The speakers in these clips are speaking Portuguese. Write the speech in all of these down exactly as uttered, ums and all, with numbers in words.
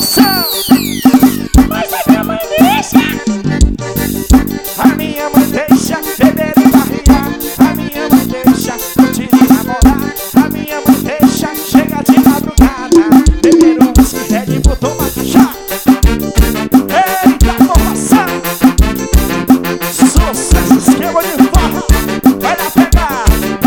promoção. Mas a minha mãe deixa. A minha mãe deixa beber e barriar. A minha mãe deixa curtir e namorar. A minha mãe deixa chegar de madrugada, beber um whisky, Red Bull, tomar cachaça. Eita promoção. Sucesso, esquema de forró. Vai lá pegar.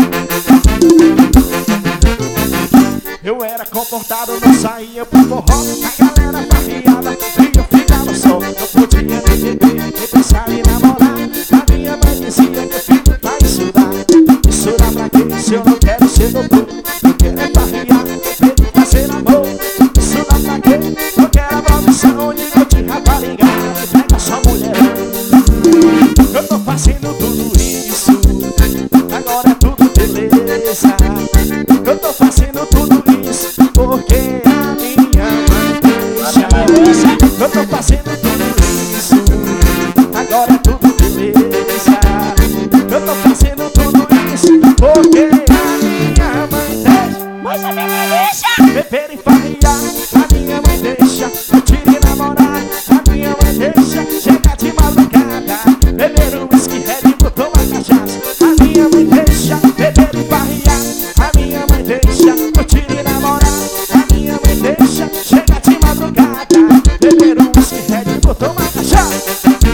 Eu era comportado, não saía pro forró. A galera barriava e eu ficava só. Não podia nem beber, nem pensar em namorar. A minha mãe dizia que filho vai estudar. Estudar pra quê? Se eu não quero ser doutor. Eu quero é barriar, quero fazer amor. Estudar pra quê? Eu quero a profissão de noite rapariga. Me pega só mulherão. Eu tô fazendo tudo isso, agora é tudo beleza. Eu tô fazendo tudo isso porque a minha mãe deixa. Eu tô fazendo tudo isso, agora é tudo beleza. Eu tô fazendo tudo isso porque a minha mãe deixa. Mas a minha mãe deixa. Beber e farriar, a minha mãe deixa. Curtir e namorar, a minha mãe deixa. Chegar de madrugada, beber um whisky, Red Bull, tomar cachaça. A minha mãe deixa. Beber e farriar, a minha mãe deixa. Curtir e namorar, a minha mãe deixa. Chegar de madrugada, beber um whisky, Red Bull, tomar cachaça.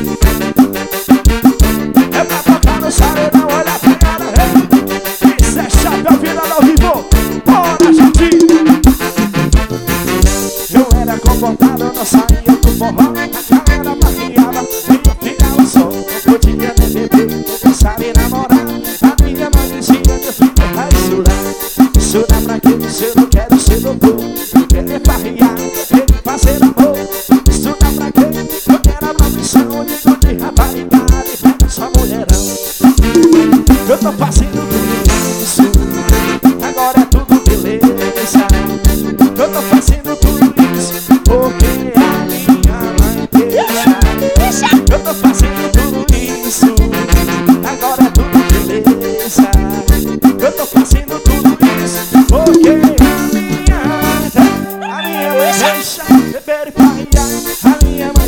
É pra tocar no saredão, olha a pegada, hey. Isso é chapéu final ao vivo. Bora, gente! Eu era comportado, eu não saía do forró. A galera barriava e eu ficava só. Não podia nem beber, nem pensar em namorar. A minha mãe dizia que eu fico pra estudar. Estudar pra quê? Se eu não quero ser doutor. Eu quero é barriar, quero fazer amor. Estudar pra quê? Eu quero a profissão de tudo rapariga. E pega só mulherão. Eu tô fazendo tudo isso, agora é tudo beleza. Eu tô fazendo tudo isso porque a minha mãe deixa. Eu tô fazendo tudo isso, agora é tudo beleza. Eu tô fazendo tudo isso porque a minha mãe deixa. A minha mãe deixa beber e farriar. A minha mãe